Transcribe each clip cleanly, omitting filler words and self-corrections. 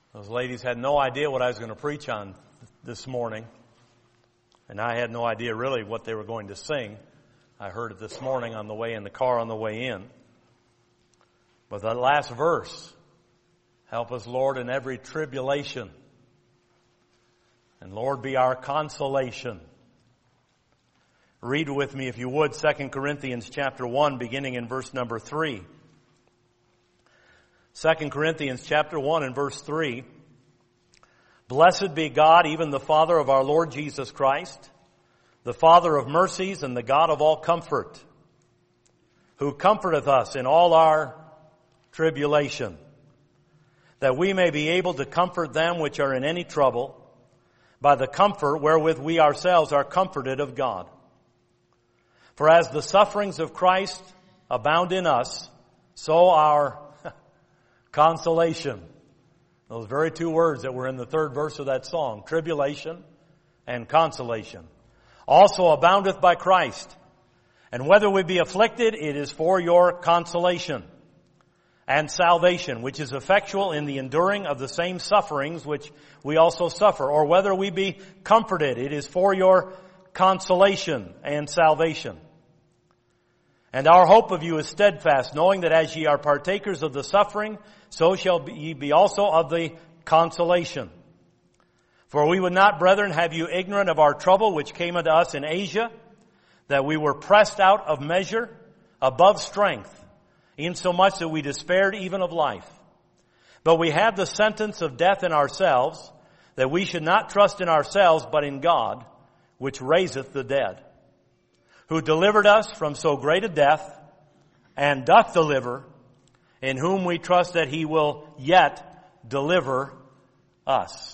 Those ladies had no idea what I was going to preach on this morning. And I had no idea really what they were going to sing. I heard it this morning on the way in the car on the way in. But that last verse, help us, Lord, in every tribulation. And Lord, be our consolation. Read with me, if you would, 2 Corinthians chapter 1, beginning in verse number 3. 2 Corinthians chapter 1 and verse 3. Blessed be God, even the Father of our Lord Jesus Christ, the Father of mercies and the God of all comfort, who comforteth us in all our tribulation, that we may be able to comfort them which are in any trouble, by the comfort wherewith we ourselves are comforted of God. For as the sufferings of Christ abound in us, so our consolation. Those very two words that were in the third verse of that song, tribulation and consolation, also aboundeth by Christ. And whether we be afflicted, it is for your consolation and salvation, which is effectual in the enduring of the same sufferings which we also suffer. Or whether we be comforted, it is for your consolation and salvation. And our hope of you is steadfast, knowing that as ye are partakers of the suffering, so shall ye be also of the consolation. For we would not, brethren, have you ignorant of our trouble which came unto us in Asia, that we were pressed out of measure, above strength, insomuch that we despaired even of life. But we had the sentence of death in ourselves, that we should not trust in ourselves, but in God, which raiseth the dead, who delivered us from so great a death, and doth deliver, in whom we trust that he will yet deliver us.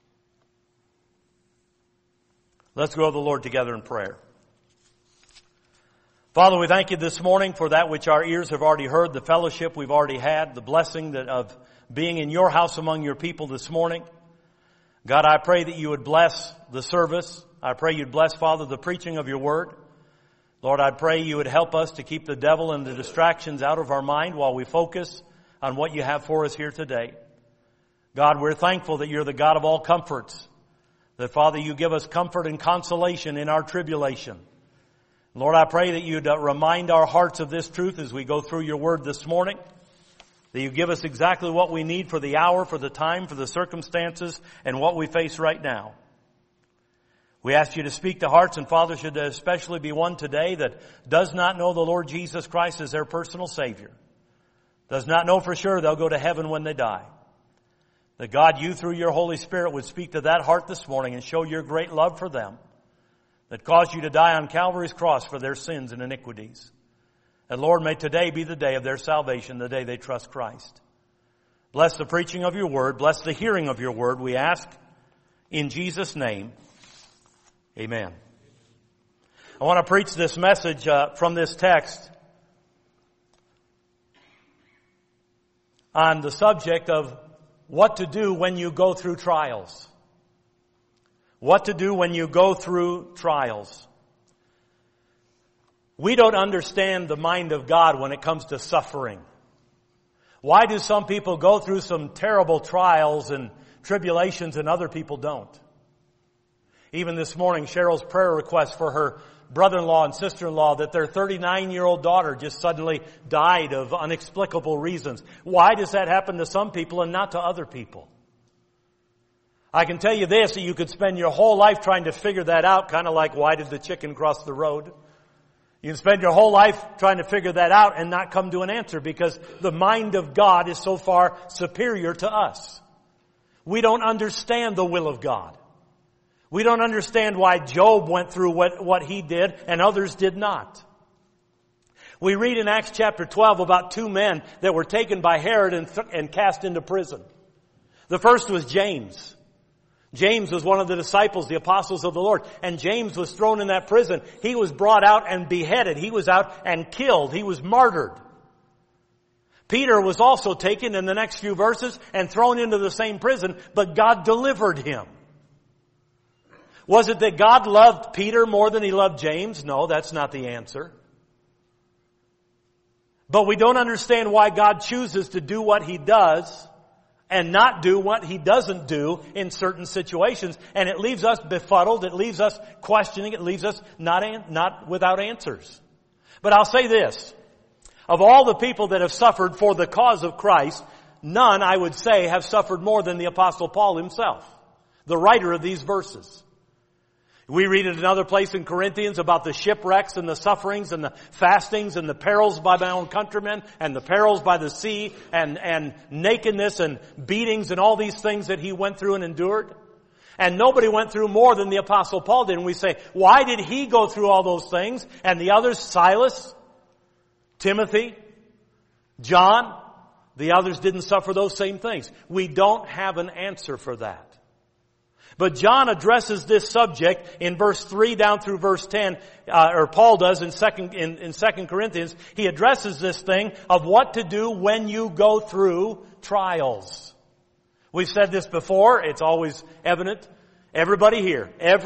Let's go to the Lord together in prayer. Father, we thank you this morning for that which our ears have already heard, the fellowship we've already had, the blessing of being in your house among your people this morning. God, I pray that you would bless the service. I pray you'd bless, Father, the preaching of your word. Lord, I pray you would help us to keep the devil and the distractions out of our mind while we focus on what you have for us here today. God, we're thankful that you're the God of all comforts. That, Father, you give us comfort and consolation in our tribulation. Lord, I pray that you'd remind our hearts of this truth as we go through your word this morning. That you give us exactly what we need for the hour, for the time, for the circumstances, and what we face right now. We ask you to speak to hearts, and Father, should there especially be one today that does not know the Lord Jesus Christ as their personal Savior, does not know for sure they'll go to heaven when they die. That God, you through your Holy Spirit would speak to that heart this morning and show your great love for them that caused you to die on Calvary's cross for their sins and iniquities. And Lord, may today be the day of their salvation, the day they trust Christ. Bless the preaching of your word. Bless the hearing of your word, we ask in Jesus' name. Amen. I want to preach this message from this text on the subject of what to do when you go through trials. What to do when you go through trials. We don't understand the mind of God when it comes to suffering. Why do some people go through some terrible trials and tribulations and other people don't? Even this morning, Cheryl's prayer request for her brother-in-law and sister-in-law that their 39-year-old daughter just suddenly died of inexplicable reasons. Why does that happen to some people and not to other people? I can tell you this, that you could spend your whole life trying to figure that out, kind of like why did the chicken cross the road? You can spend your whole life trying to figure that out and not come to an answer because the mind of God is so far superior to us. We don't understand the will of God. We don't understand why Job went through what he did and others did not. We read in Acts chapter 12 about two men that were taken by Herod and cast into prison. The first was James. James was one of the disciples, the apostles of the Lord. And James was thrown in that prison. He was brought out and beheaded. He was out and killed. He was martyred. Peter was also taken in the next few verses and thrown into the same prison, but God delivered him. Was it that God loved Peter more than he loved James? No, that's not the answer. But we don't understand why God chooses to do what he does and not do what he doesn't do in certain situations. And it leaves us befuddled. It leaves us questioning. It leaves us not without answers. But I'll say this. Of all the people that have suffered for the cause of Christ, none, I would say, have suffered more than the Apostle Paul himself, the writer of these verses. We read in another place in Corinthians about the shipwrecks and the sufferings and the fastings and the perils by my own countrymen and the perils by the sea and nakedness and beatings and all these things that he went through and endured. And nobody went through more than the Apostle Paul did. And we say, why did he go through all those things? And the others, Silas, Timothy, John, the others didn't suffer those same things. We don't have an answer for that. But John addresses this subject in verse 3 down through verse 10, or Paul does in 2 Corinthians. He addresses this thing of what to do when you go through trials. We've said this before. It's always evident. Everybody here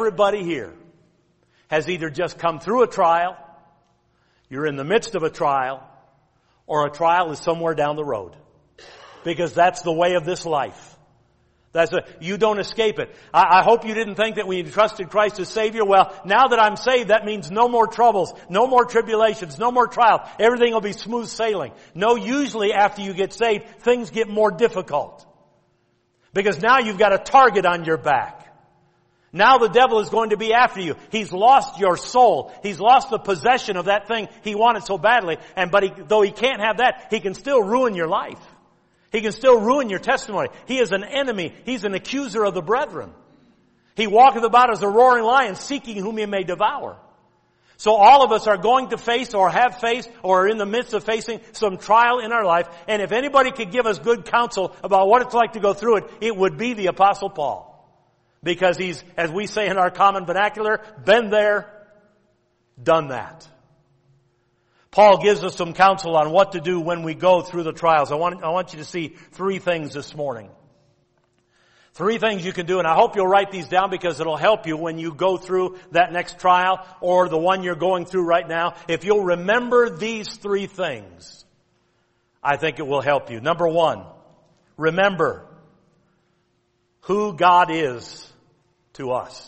has either just come through a trial, you're in the midst of a trial, or a trial is somewhere down the road. Because that's the way of this life. You don't escape it. I hope you didn't think that when you trusted Christ as Savior, well, now that I'm saved, that means no more troubles, no more tribulations, no more trials. Everything will be smooth sailing. No, usually after you get saved, things get more difficult. Because now you've got a target on your back. Now the devil is going to be after you. He's lost your soul. He's lost the possession of that thing he wanted so badly. Though he can't have that, he can still ruin your life. He can still ruin your testimony. He is an enemy. He's an accuser of the brethren. He walketh about as a roaring lion, seeking whom he may devour. So all of us are going to face or have faced or are in the midst of facing some trial in our life. And if anybody could give us good counsel about what it's like to go through it, it would be the Apostle Paul. Because he's, as we say in our common vernacular, been there, done that. Paul gives us some counsel on what to do when we go through the trials. I want you to see 3 things this morning. 3 things you can do, and I hope you'll write these down because it'll help you when you go through that next trial or the one you're going through right now. If you'll remember these 3 things, I think it will help you. Number 1, remember who God is to us.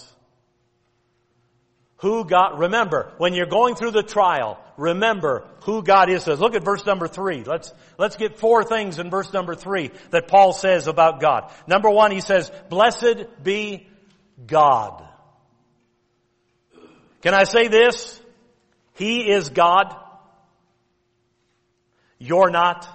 Remember, when you're going through the trial, remember who God is to us. Look at verse number 3. Let's get 4 things in verse number 3 that Paul says about God. Number 1, he says, blessed be God. Can I say this? He is God. You're not.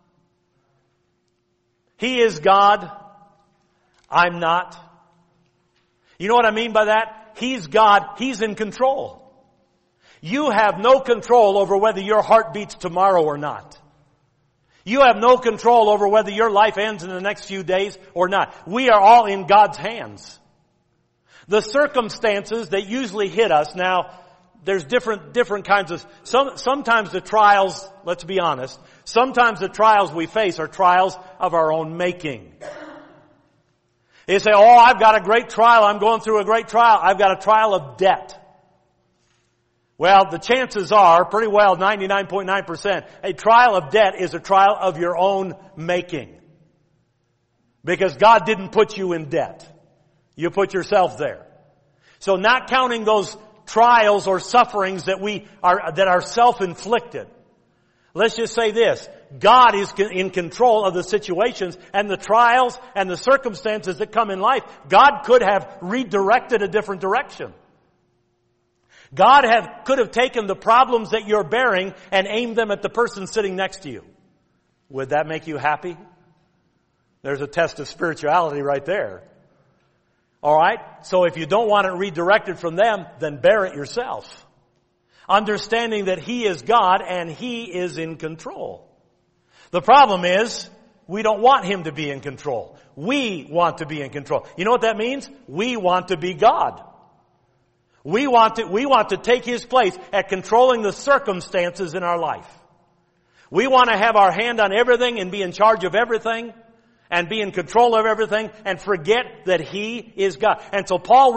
He is God. I'm not. You know what I mean by that? He's God. He's in control. You have no control over whether your heart beats tomorrow or not. You have no control over whether your life ends in the next few days or not. We are all in God's hands. The circumstances that usually hit us, now, there's different kinds of, sometimes the trials, let's be honest, sometimes the trials we face are trials of our own making. You say, oh, I've got a great trial. I'm going through a great trial. I've got a trial of debt. Well, the chances are, pretty well, 99.9%, a trial of debt is a trial of your own making. Because God didn't put you in debt. You put yourself there. So not counting those trials or sufferings that are self-inflicted. Let's just say this. God is in control of the situations and the trials and the circumstances that come in life. God could have redirected a different direction. God could have taken the problems that you're bearing and aimed them at the person sitting next to you. Would that make you happy? There's a test of spirituality right there. All right? So if you don't want it redirected from them, then bear it yourself. Understanding that He is God and He is in control. The problem is, we don't want Him to be in control. We want to be in control. You know what that means? We want to be God. We want to take His place at controlling the circumstances in our life. We want to have our hand on everything and be in charge of everything and be in control of everything and forget that He is God. And so Paul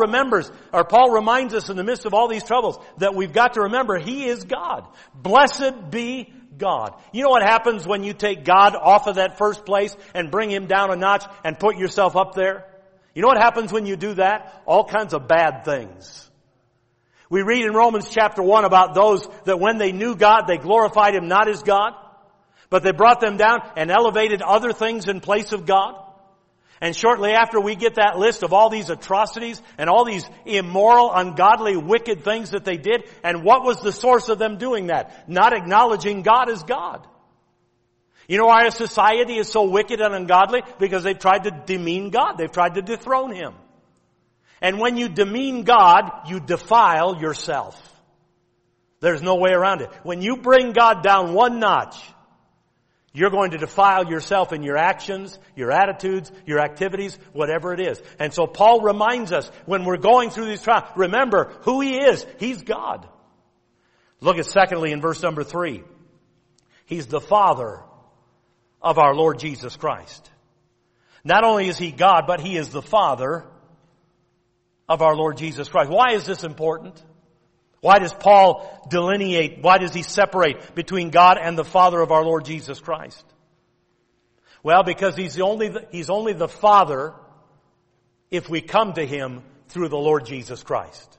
reminds us in the midst of all these troubles that we've got to remember He is God. Blessed be God. You know what happens when you take God off of that first place and bring Him down a notch and put yourself up there? You know what happens when you do that? All kinds of bad things. We read in Romans chapter 1 about those that when they knew God, they glorified Him not as God, but they brought them down and elevated other things in place of God. And shortly after we get that list of all these atrocities and all these immoral, ungodly, wicked things that they did, and what was the source of them doing that? Not acknowledging God as God. You know why our society is so wicked and ungodly? Because they've tried to demean God. They've tried to dethrone Him. And when you demean God, you defile yourself. There's no way around it. When you bring God down one notch, you're going to defile yourself in your actions, your attitudes, your activities, whatever it is. And so Paul reminds us when we're going through these trials, remember who He is. He's God. Look at secondly in verse number 3. He's the Father of our Lord Jesus Christ. Not only is He God, but He is the Father of our Lord Jesus Christ. Why is this important? Why does Paul delineate, why does he separate between God and the Father of our Lord Jesus Christ? Well, because He's only the Father if we come to Him through the Lord Jesus Christ.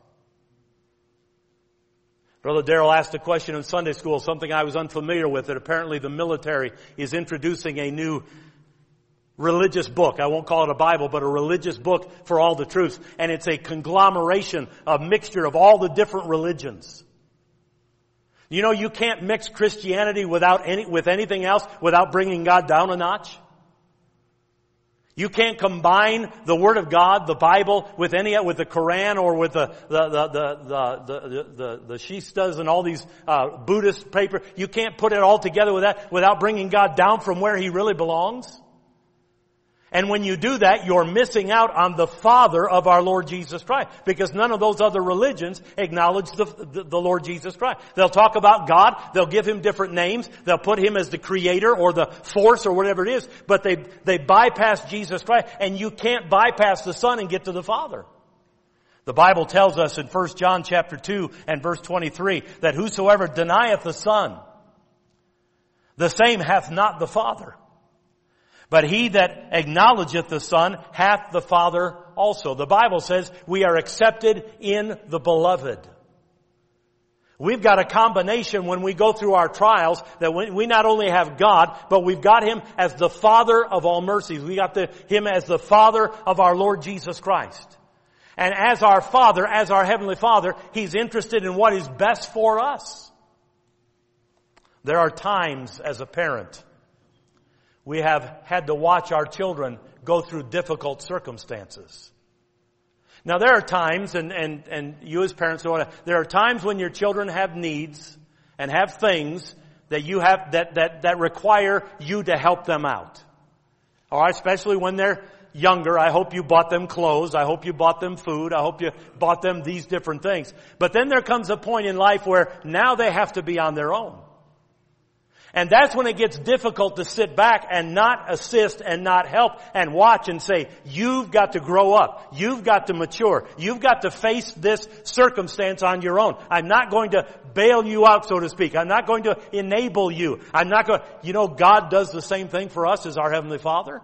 Brother Darrell asked a question in Sunday school, something I was unfamiliar with, that apparently the military is introducing a new religious book. I won't call it a Bible, but a religious book for all the truths. And it's a conglomeration, a mixture of all the different religions. You know, you can't mix Christianity with anything else without bringing God down a notch. You can't combine the Word of God, the Bible, with the Quran or with the Shistas and all these Buddhist paper. You can't put it all together with that without bringing God down from where He really belongs. And when you do that, you're missing out on the Father of our Lord Jesus Christ. Because none of those other religions acknowledge the Lord Jesus Christ. They'll talk about God. They'll give Him different names. They'll put Him as the Creator or the Force or whatever it is. But they bypass Jesus Christ. And you can't bypass the Son and get to the Father. The Bible tells us in 1 John chapter 2 and verse 23 that whosoever denieth the Son, the same hath not the Father. But he that acknowledgeth the Son hath the Father also. The Bible says we are accepted in the Beloved. We've got a combination when we go through our trials that we not only have God, but we've got Him as the Father of all mercies. We got Him as the Father of our Lord Jesus Christ. And as our Father, as our Heavenly Father, He's interested in what is best for us. There are times as a parent we have had to watch our children go through difficult circumstances. Now there are times, and you as parents know, there are times when your children have needs and have things that you have that require you to help them out. All right, especially when they're younger. I hope you bought them clothes. I hope you bought them food. I hope you bought them these different things. But then there comes a point in life where now they have to be on their own. And that's when it gets difficult to sit back and not assist and not help and watch and say, you've got to grow up. You've got to mature. You've got to face this circumstance on your own. I'm not going to bail you out, so to speak. I'm not going to enable you. God does the same thing for us as our Heavenly Father.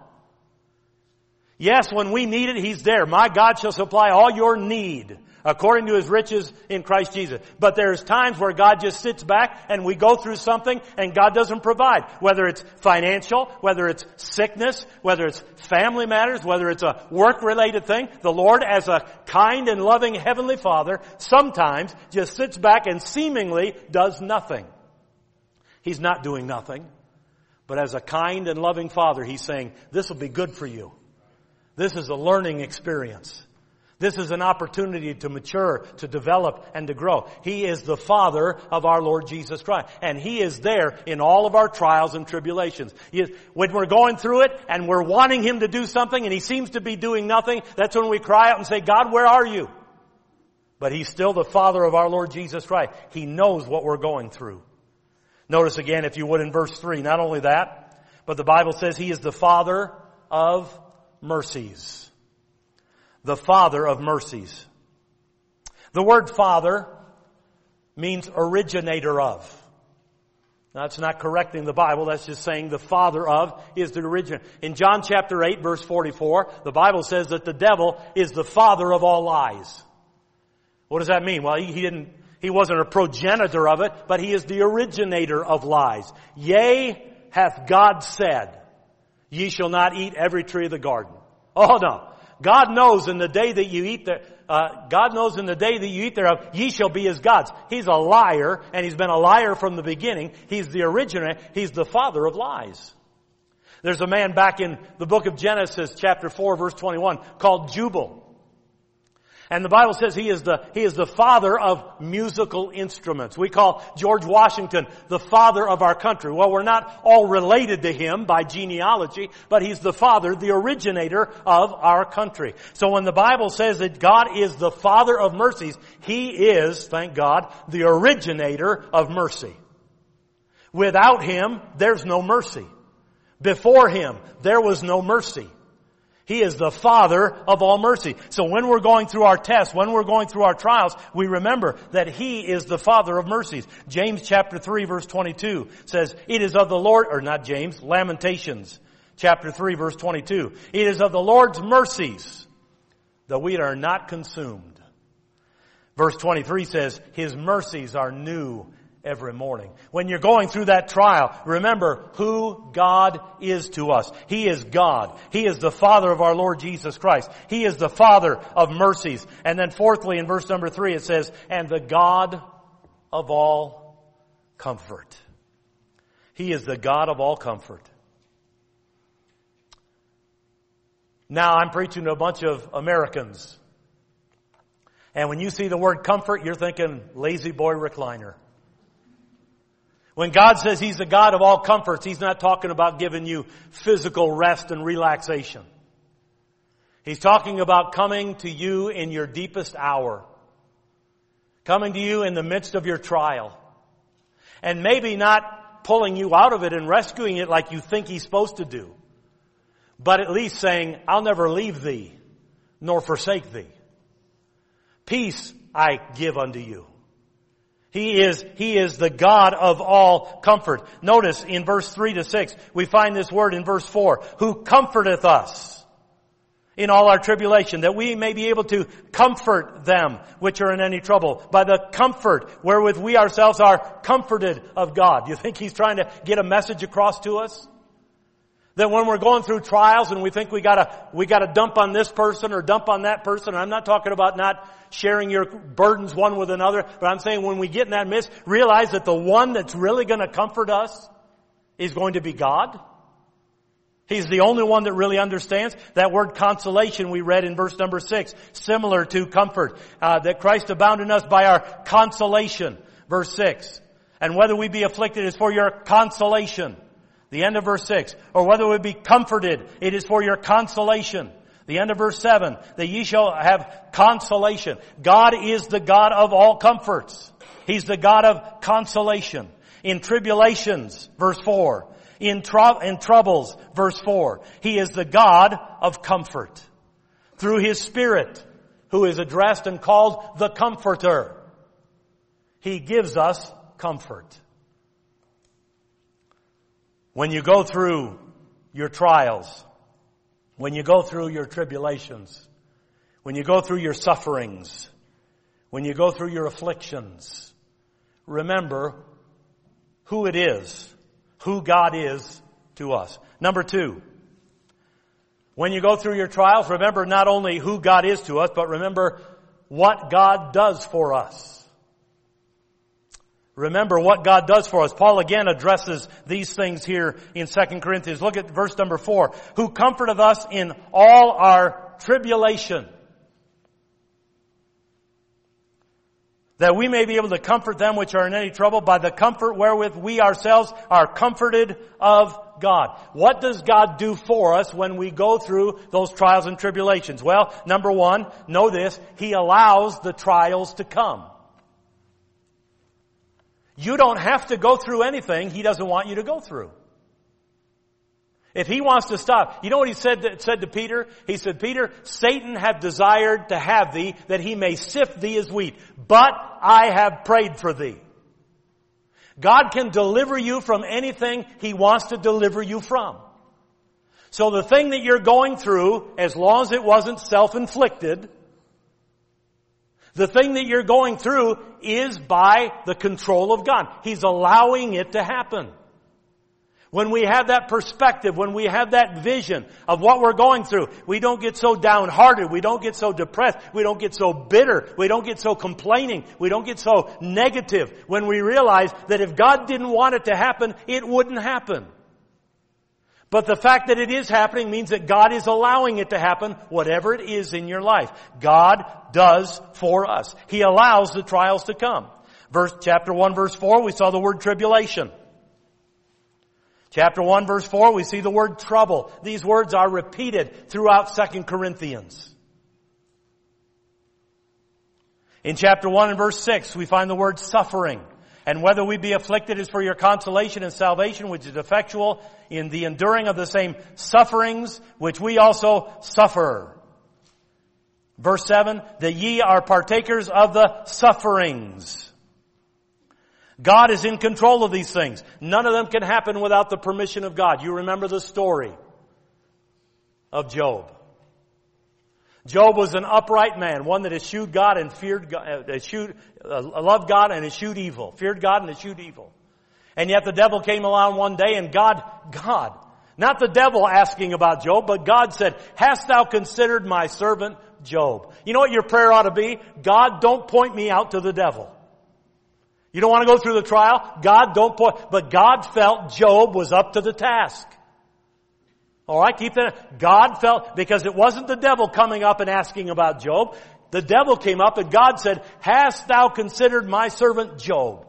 Yes, when we need it, He's there. My God shall supply all your need according to His riches in Christ Jesus. But there's times where God just sits back and we go through something and God doesn't provide. Whether it's financial, whether it's sickness, whether it's family matters, whether it's a work-related thing. The Lord, as a kind and loving Heavenly Father, sometimes just sits back and seemingly does nothing. He's not doing nothing. But as a kind and loving Father, He's saying, this will be good for you. This is a learning experience. This is an opportunity to mature, to develop, and to grow. He is the Father of our Lord Jesus Christ. And He is there in all of our trials and tribulations. When we're going through it and we're wanting Him to do something and He seems to be doing nothing, that's when we cry out and say, God, where are you? But He's still the Father of our Lord Jesus Christ. He knows what we're going through. Notice again, if you would, in verse 3, not only that, but the Bible says He is the Father of mercies. The Father of mercies. The word Father means originator of. That's not correcting the Bible. That's just saying the father of is the originator. In John chapter 8, verse 44, the Bible says that the devil is the father of all lies. What does that mean? Well, he wasn't a progenitor of it, but he is the originator of lies. Yea, hath God said, ye shall not eat every tree of the garden. Oh no. God knows in the day that you eat thereof, ye shall be as gods. He's a liar, and he's been a liar from the beginning. He's the originator. He's the father of lies. There's a man back in the book of Genesis, chapter 4, verse 21, called Jubal. And the Bible says he is the father of musical instruments. We call George Washington the father of our country. Well, we're not all related to him by genealogy, but he's the father, the originator of our country. So when the Bible says that God is the father of mercies, he is, thank God, the originator of mercy. Without him, there's no mercy. Before him, there was no mercy. He is the father of all mercy. So when we're going through our tests, when we're going through our trials, we remember that he is the father of mercies. James chapter 3 verse 22 says, it is of the Lord, or not James, Lamentations chapter 3 verse 22. It is of the Lord's mercies that we are not consumed. Verse 23 says, his mercies are new every morning. When you're going through that trial, remember who God is to us. He is God. He is the Father of our Lord Jesus Christ. He is the Father of mercies. And then fourthly, in verse number 3, it says, and the God of all comfort. He is the God of all comfort. Now, I'm preaching to a bunch of Americans. And when you see the word comfort, you're thinking lazy boy recliner. When God says He's the God of all comforts, He's not talking about giving you physical rest and relaxation. He's talking about coming to you in your deepest hour. Coming to you in the midst of your trial. And maybe not pulling you out of it and rescuing it like you think He's supposed to do. But at least saying, I'll never leave thee, nor forsake thee. Peace I give unto you. He is the God of all comfort. Notice in verse 3 to 6, we find this word in verse 4, who comforteth us in all our tribulation, that we may be able to comfort them which are in any trouble, by the comfort wherewith we ourselves are comforted of God. Do you think He's trying to get a message across to us? That when we're going through trials and we think we gotta dump on this person or dump on that person, and I'm not talking about not sharing your burdens one with another, but I'm saying when we get in that midst, realize that the one that's really going to comfort us is going to be God. He's the only one that really understands. That word consolation we read in verse number 6, similar to comfort, that Christ abound in us by our consolation, verse 6. And whether we be afflicted is for your consolation. The end of verse 6. Or whether we be comforted, it is for your consolation. The end of verse 7. That ye shall have consolation. God is the God of all comforts. He's the God of consolation. In tribulations, verse 4. In troubles, verse 4. He is the God of comfort. Through His Spirit, who is addressed and called the Comforter. He gives us comfort. When you go through your trials, when you go through your tribulations, when you go through your sufferings, when you go through your afflictions, remember who it is, who God is to us. Number 2, when you go through your trials, remember not only who God is to us, but remember what God does for us. Remember what God does for us. Paul again addresses these things here in 2 Corinthians. Look at verse number 4. Who comforteth us in all our tribulation, that we may be able to comfort them which are in any trouble by the comfort wherewith we ourselves are comforted of God. What does God do for us when we go through those trials and tribulations? Well, number 1, know this, He allows the trials to come. You don't have to go through anything He doesn't want you to go through. If He wants to stop, you know what He said to Peter? He said, Peter, Satan hath desired to have thee, that he may sift thee as wheat. But I have prayed for thee. God can deliver you from anything He wants to deliver you from. So the thing that you're going through, as long as it wasn't self-inflicted, the thing that you're going through is by the control of God. He's allowing it to happen. When we have that perspective, when we have that vision of what we're going through, we don't get so downhearted, we don't get so depressed, we don't get so bitter, we don't get so complaining, we don't get so negative. When we realize that if God didn't want it to happen, it wouldn't happen. But the fact that it is happening means that God is allowing it to happen, whatever it is in your life. God does for us. He allows the trials to come. Chapter 1, verse 4, we saw the word tribulation. Chapter 1, verse 4, we see the word trouble. These words are repeated throughout 2 Corinthians. In chapter 1 and verse 6, we find the word suffering. And whether we be afflicted is for your consolation and salvation, which is effectual in the enduring of the same sufferings, which we also suffer. Verse 7, that ye are partakers of the sufferings. God is in control of these things. None of them can happen without the permission of God. You remember the story of Job. Job was an upright man, one that eschewed God and feared God, loved God and eschewed evil. Feared God and eschewed evil. And yet the devil came along one day and God, not the devil asking about Job, but God said, hast thou considered my servant Job? You know what your prayer ought to be? God, don't point me out to the devil. You don't want to go through the trial? God, don't point. But God felt Job was up to the task. All right, keep that. God felt, because it wasn't the devil coming up and asking about Job. The devil came up and God said, hast thou considered my servant Job?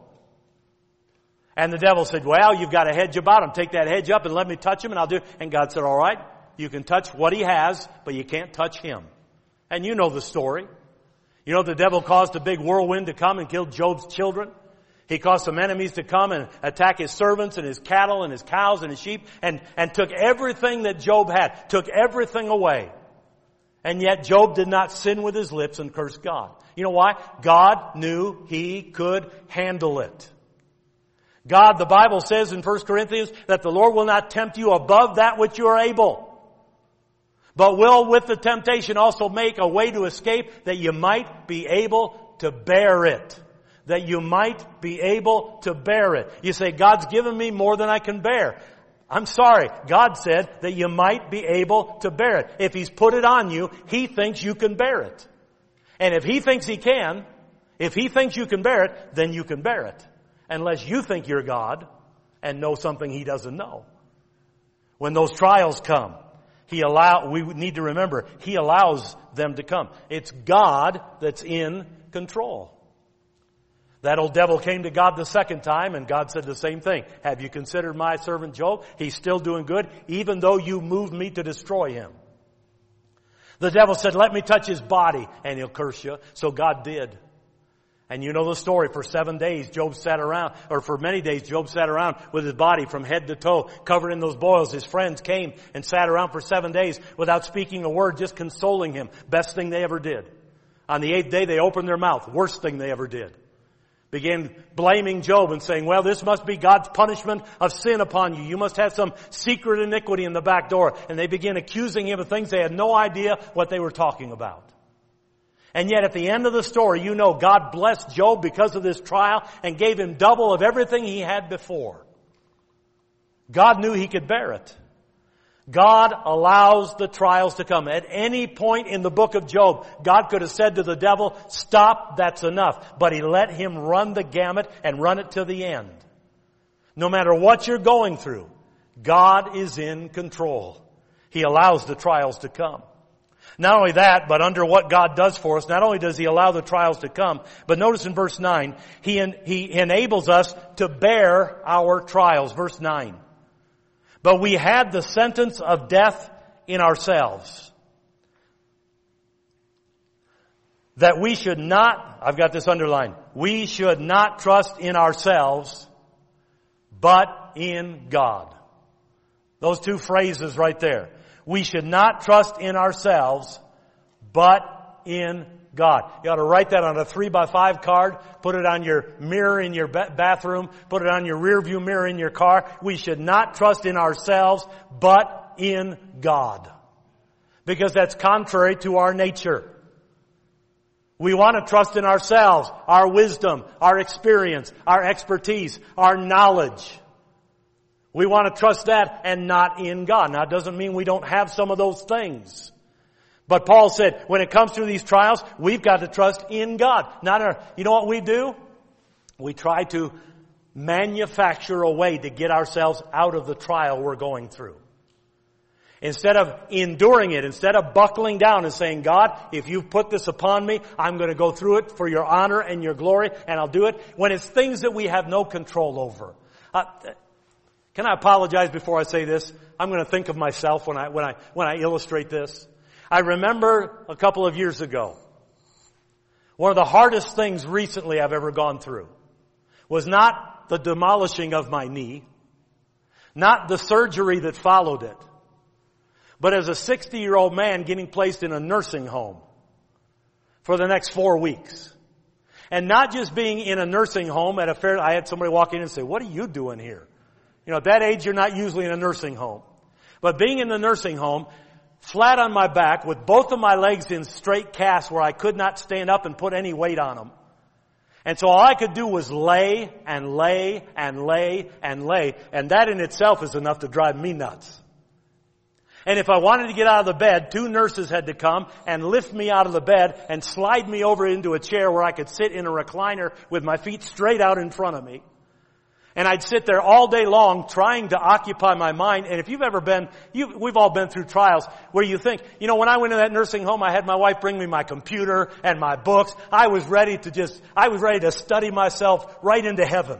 And the devil said, well, you've got a hedge about him. Take that hedge up and let me touch him and I'll do it. And God said, all right, you can touch what he has, but you can't touch him. And you know the story. You know the devil caused a big whirlwind to come and kill Job's children. He caused some enemies to come and attack his servants and his cattle and his cows and his sheep and took everything that Job had, took everything away. And yet Job did not sin with his lips and curse God. You know why? God knew he could handle it. God, the Bible says in 1 Corinthians that the Lord will not tempt you above that which you are able, but will with the temptation also make a way to escape that you might be able to bear it. That you might be able to bear it. You say, God's given me more than I can bear. I'm sorry. God said that you might be able to bear it. If He's put it on you, He thinks you can bear it. And if He thinks He can, if He thinks you can bear it, then you can bear it. Unless you think you're God and know something He doesn't know. When those trials come, we need to remember, He allows them to come. It's God that's in control. That old devil came to God the second time and God said the same thing. Have you considered my servant Job? He's still doing good, even though you moved me to destroy him. The devil said, let me touch his body and he'll curse you. So God did. And you know the story. For 7 days, Job sat around, or for many days, Job sat around with his body from head to toe, covered in those boils. His friends came and sat around for 7 days without speaking a word, just consoling him. Best thing they ever did. On the 8th day, they opened their mouth. Worst thing they ever did. Began blaming Job and saying, well, this must be God's punishment of sin upon you. You must have some secret iniquity in the back door. And they began accusing him of things they had no idea what they were talking about. And yet at the end of the story, you know God blessed Job because of this trial and gave him double of everything he had before. God knew he could bear it. God allows the trials to come. At any point in the book of Job, God could have said to the devil, stop, that's enough. But He let him run the gamut and run it to the end. No matter what you're going through, God is in control. He allows the trials to come. Not only that, but under what God does for us, not only does He allow the trials to come, but notice in verse 9, He enables us to bear our trials. Verse 9. But we had the sentence of death in ourselves. That we should not, I've got this underlined, we should not trust in ourselves, but in God. Those two phrases right there. We should not trust in ourselves, but in God. You ought to write that on a 3x5 card, put it on your mirror in your bathroom, put it on your rear view mirror in your car. We should not trust in ourselves, but in God. Because that's contrary to our nature. We want to trust in ourselves, our wisdom, our experience, our expertise, our knowledge. We want to trust that and not in God. Now, it doesn't mean we don't have some of those things. But Paul said, when it comes to these trials, we've got to trust in God. You know what we do? We try to manufacture a way to get ourselves out of the trial we're going through. Instead of enduring it, instead of buckling down and saying, God, if you've put this upon me, I'm going to go through it for your honor and your glory, and I'll do it. When it's things that we have no control over. Can I apologize before I say this? I'm going to think of myself when I illustrate this. I remember a couple of years ago, one of the hardest things recently I've ever gone through was not the demolishing of my knee, not the surgery that followed it, but as a 60-year-old man getting placed in a nursing home for the next 4 weeks. And not just being in a nursing home at a fair, I had somebody walk in and say, what are you doing here? You know, at that age, you're not usually in a nursing home. But being in the nursing home, flat on my back, with both of my legs in straight casts where I could not stand up and put any weight on them. And so all I could do was lay and lay and lay and lay. And that in itself is enough to drive me nuts. And if I wanted to get out of the bed, 2 nurses had to come and lift me out of the bed and slide me over into a chair where I could sit in a recliner with my feet straight out in front of me. And I'd sit there all day long trying to occupy my mind. And if you've ever been, we've all been through trials where you think, you know, when I went to that nursing home, I had my wife bring me my computer and my books. I was ready to study myself right into heaven.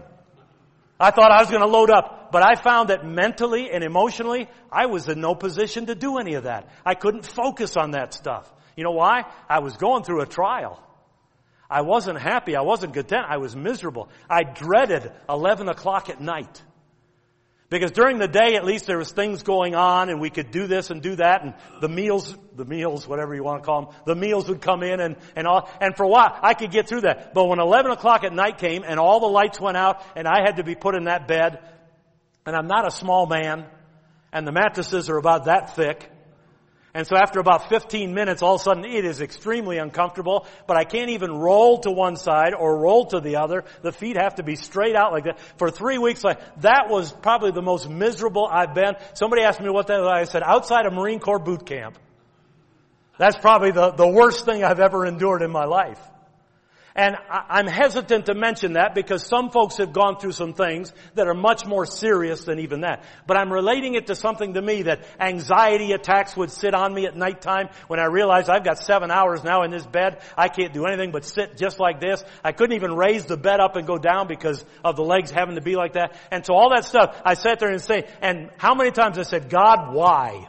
I thought I was going to load up. But I found that mentally and emotionally, I was in no position to do any of that. I couldn't focus on that stuff. You know why? I was going through a trial. I wasn't happy. I wasn't content. I was miserable. I dreaded 11 o'clock at night. Because during the day, at least there was things going on and we could do this and do that, and the meals, whatever you want to call them, the meals would come in and all. And for a while, I could get through that. But when 11 o'clock at night came and all the lights went out and I had to be put in that bed, and I'm not a small man, and the mattresses are about that thick, and so after about 15 minutes, all of a sudden it is extremely uncomfortable, but I can't even roll to one side or roll to the other. The feet have to be straight out like that. For 3 weeks, that was probably the most miserable I've been. Somebody asked me what that was. I said, outside of Marine Corps boot camp. That's probably the worst thing I've ever endured in my life. And I'm hesitant to mention that because some folks have gone through some things that are much more serious than even that. But I'm relating it to something to me that anxiety attacks would sit on me at nighttime when I realized I've got 7 hours now in this bed. I can't do anything but sit just like this. I couldn't even raise the bed up and go down because of the legs having to be like that. And so all that stuff, I sat there and say, and how many times I said, God, why?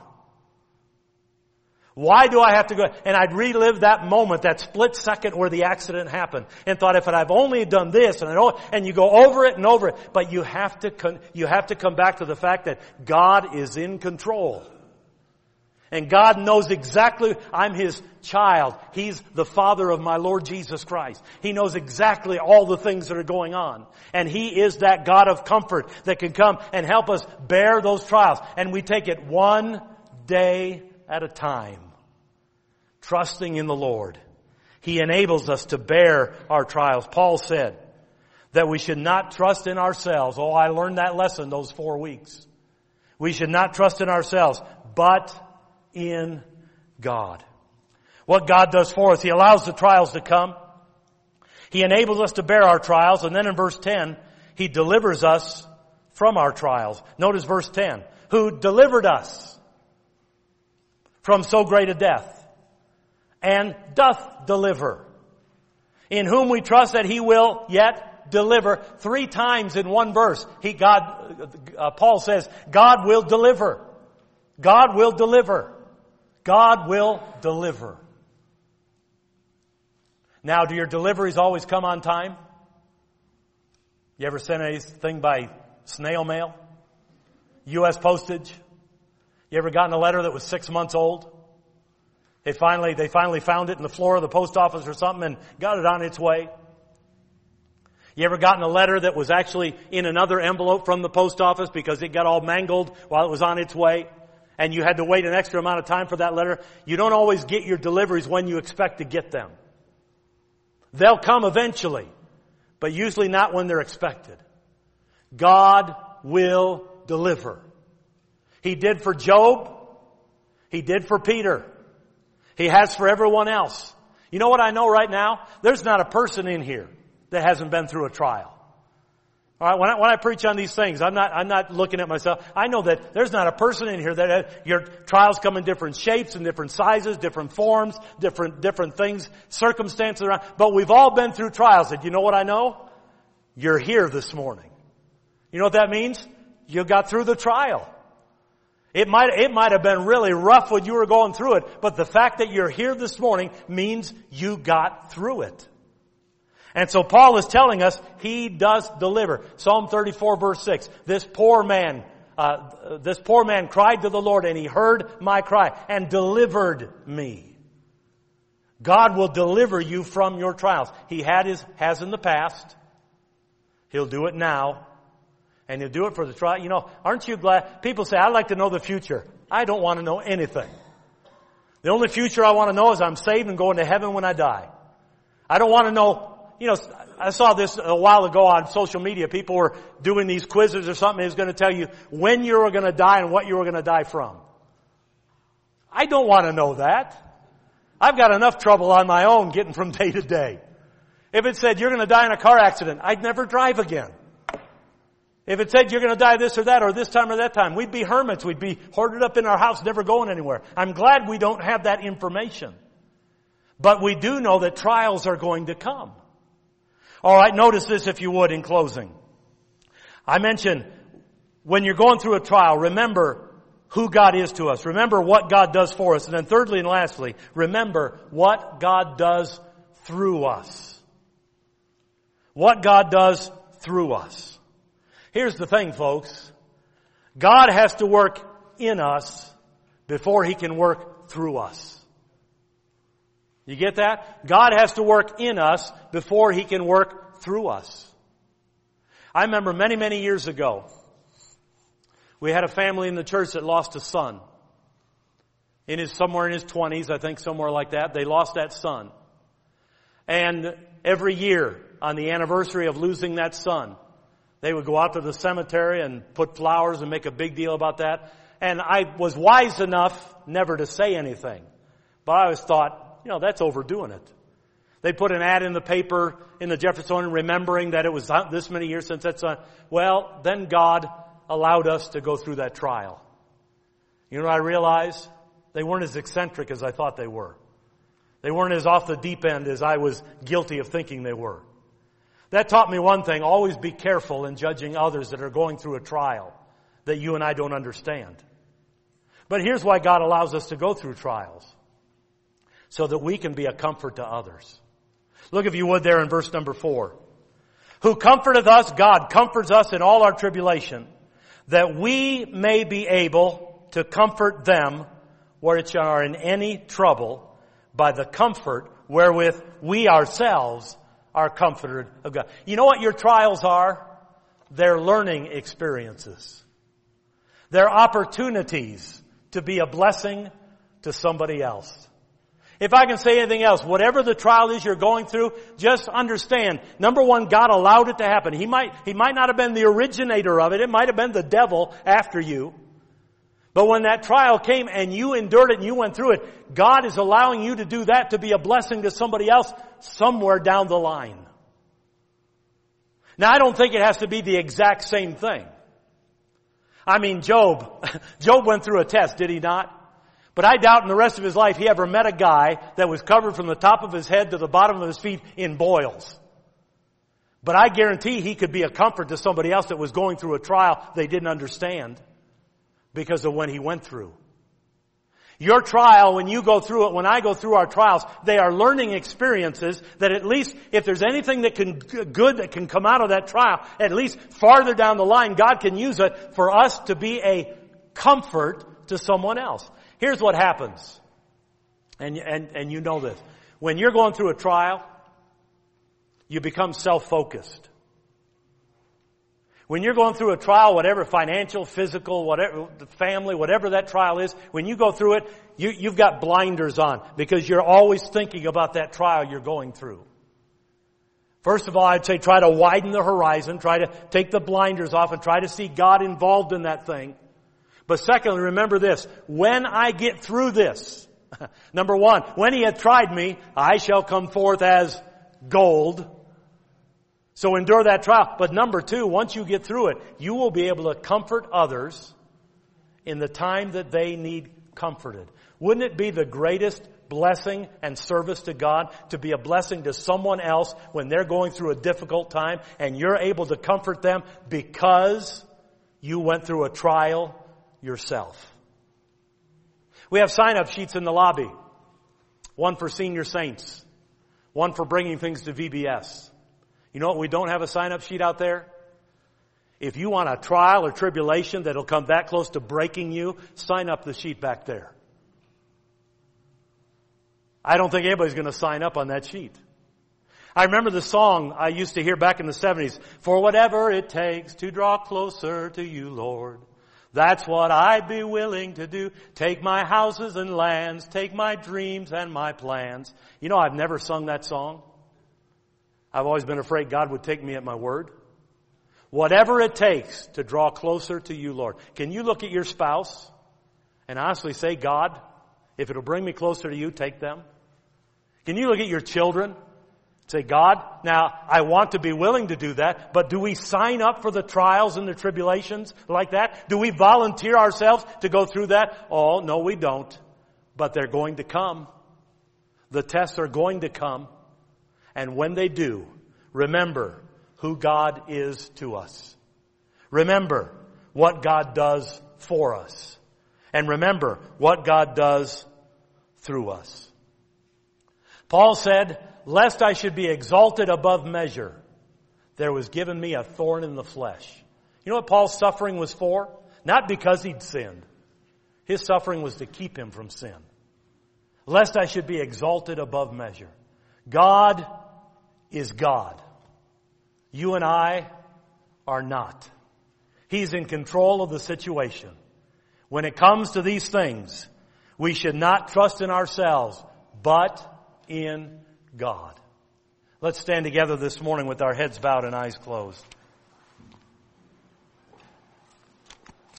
Why do I have to go? And I'd relive that moment, that split second where the accident happened, and thought, if I've only done this, and you go over it and over it, but you have to come back to the fact that God is in control. And God knows exactly, I'm His child. He's the Father of my Lord Jesus Christ. He knows exactly all the things that are going on. And He is that God of comfort that can come and help us bear those trials. And we take it one day at a time, trusting in the Lord. He enables us to bear our trials. Paul said that we should not trust in ourselves. Oh, I learned that lesson those 4 weeks. We should not trust in ourselves, but in God. What God does for us, He allows the trials to come. He enables us to bear our trials. And then in verse 10, He delivers us from our trials. Notice verse 10. Who delivered us from so great a death, and doth deliver, in whom we trust that He will yet deliver. 3 times in one verse, Paul says, God will deliver. God will deliver. God will deliver. Now, do your deliveries always come on time? You ever send anything by snail mail? U.S. postage? You ever gotten a letter that was 6 months old? They finally found it in the floor of the post office or something and got it on its way. You ever gotten a letter that was actually in another envelope from the post office because it got all mangled while it was on its way? And you had to wait an extra amount of time for that letter? You don't always get your deliveries when you expect to get them. They'll come eventually, but usually not when they're expected. God will deliver. He did for Job. He did for Peter. He has for everyone else. You know what I know right now? There's not a person in here that hasn't been through a trial. All right, when I preach on these things, I'm not looking at myself. I know that there's not a person in here that your trials come in different shapes and different sizes, different forms, different things, circumstances around. But we've all been through trials. And you know what I know? You're here this morning. You know what that means? You got through the trial. It might have been really rough when you were going through it, but the fact that you're here this morning means you got through it. And so Paul is telling us He does deliver. Psalm 34 verse 6. This poor man cried to the Lord and He heard my cry and delivered me. God will deliver you from your trials. He has in the past. He'll do it now. And He'll do it for the trial. You know, aren't you glad? People say, I'd like to know the future. I don't want to know anything. The only future I want to know is I'm saved and going to heaven when I die. I don't want to know. You know, I saw this a while ago on social media. People were doing these quizzes or something. It was going to tell you when you were going to die and what you were going to die from. I don't want to know that. I've got enough trouble on my own getting from day to day. If it said you're going to die in a car accident, I'd never drive again. If it said you're going to die this or that or this time or that time, we'd be hermits. We'd be hoarded up in our house, never going anywhere. I'm glad we don't have that information. But we do know that trials are going to come. All right, notice this if you would in closing. I mentioned when you're going through a trial, remember who God is to us. Remember what God does for us. And then thirdly and lastly, remember what God does through us. What God does through us. Here's the thing, folks. God has to work in us before He can work through us. You get that? God has to work in us before He can work through us. I remember many, many years ago, we had a family in the church that lost a son. Somewhere in his 20s, I think, somewhere like that. They lost that son. And every year, on the anniversary of losing that son, they would go out to the cemetery and put flowers and make a big deal about that. And I was wise enough never to say anything. But I always thought, you know, that's overdoing it. They put an ad in the paper in the Jeffersonian remembering that it was this many years since that son. Well, then God allowed us to go through that trial. You know what I realized? They weren't as eccentric as I thought they were. They weren't as off the deep end as I was guilty of thinking they were. That taught me one thing. Always be careful in judging others that are going through a trial that you and I don't understand. But here's why God allows us to go through trials. So that we can be a comfort to others. Look, if you would, there in verse number 4. Who comforteth us, God comforts us in all our tribulation, that we may be able to comfort them which are in any trouble by the comfort wherewith we ourselves are comforted of God. You know what your trials are? They're learning experiences. They're opportunities to be a blessing to somebody else. If I can say anything else, whatever the trial is you're going through, just understand, number one, God allowed it to happen. He might not have been the originator of it. It might have been the devil after you. But when that trial came and you endured it and you went through it, God is allowing you to do that to be a blessing to somebody else somewhere down the line. Now, I don't think it has to be the exact same thing. I mean, Job went through a test, did he not? But I doubt in the rest of his life he ever met a guy that was covered from the top of his head to the bottom of his feet in boils. But I guarantee he could be a comfort to somebody else that was going through a trial they didn't understand because of what he went through. Your trial, when you go through it, when I go through our trials, they are learning experiences that at least if there's anything that can come out of that trial, at least farther down the line, God can use it for us to be a comfort to someone else. Here's what happens. And you know this. When you're going through a trial, you become self-focused. When you're going through a trial, whatever, financial, physical, whatever, family, whatever that trial is, when you go through it, you've got blinders on because you're always thinking about that trial you're going through. First of all, I'd say try to widen the horizon, try to take the blinders off and try to see God involved in that thing. But secondly, remember this, when I get through this, number one, when He hath tried me, I shall come forth as gold. So endure that trial. But number two, once you get through it, you will be able to comfort others in the time that they need comforted. Wouldn't it be the greatest blessing and service to God to be a blessing to someone else when they're going through a difficult time and you're able to comfort them because you went through a trial yourself? We have sign-up sheets in the lobby. One for senior saints. One for bringing things to VBS. You know what? We don't have a sign-up sheet out there. If you want a trial or tribulation that'll come that close to breaking you, sign up the sheet back there. I don't think anybody's going to sign up on that sheet. I remember the song I used to hear back in the 70s. For whatever it takes to draw closer to you, Lord. That's what I'd be willing to do. Take my houses and lands. Take my dreams and my plans. You know, I've never sung that song. I've always been afraid God would take me at my word. Whatever it takes to draw closer to you, Lord. Can you look at your spouse and honestly say, God, if it'll bring me closer to you, take them? Can you look at your children and say, God, now I want to be willing to do that, but do we sign up for the trials and the tribulations like that? Do we volunteer ourselves to go through that? Oh, no, we don't. But they're going to come. The tests are going to come. And when they do, remember who God is to us. Remember what God does for us. And remember what God does through us. Paul said, lest I should be exalted above measure, there was given me a thorn in the flesh. You know what Paul's suffering was for? Not because he'd sinned. His suffering was to keep him from sin. Lest I should be exalted above measure. God is God. You and I are not. He's in control of the situation. When it comes to these things, we should not trust in ourselves, but in God. Let's stand together this morning with our heads bowed and eyes closed.